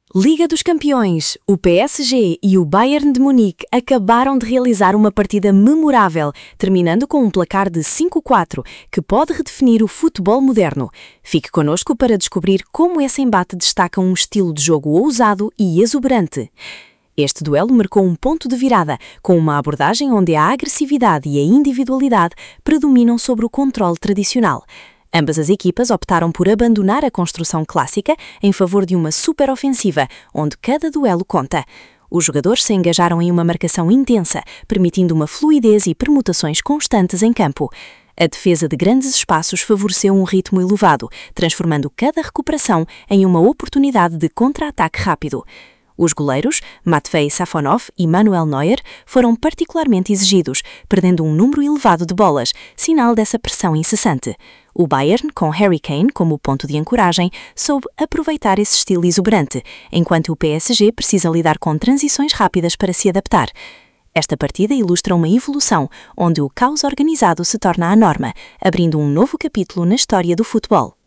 Liga dos Campeões, o PSG e o Bayern de Munique acabaram de realizar uma partida memorável, terminando com um placar de 5-4, que pode redefinir o futebol moderno. Fique connosco para descobrir como esse embate destaca um estilo de jogo ousado e exuberante. Este duelo marcou um ponto de virada, com uma abordagem onde a agressividade e a individualidade predominam sobre o controle tradicional. Ambas as equipas optaram por abandonar a construção clássica em favor de uma superofensiva, onde cada duelo conta. Os jogadores se engajaram em uma marcação intensa, permitindo uma fluidez e permutações constantes em campo. A defesa de grandes espaços favoreceu um ritmo elevado, transformando cada recuperação em uma oportunidade de contra-ataque rápido. Os goleiros, Matvei Safonov e Manuel Neuer, foram particularmente exigidos, perdendo um número elevado de bolas, sinal dessa pressão incessante. O Bayern, com Harry Kane como ponto de ancoragem, soube aproveitar esse estilo exuberante, enquanto o PSG precisa lidar com transições rápidas para se adaptar. Esta partida ilustra uma evolução, onde o caos organizado se torna a norma, abrindo um novo capítulo na história do futebol.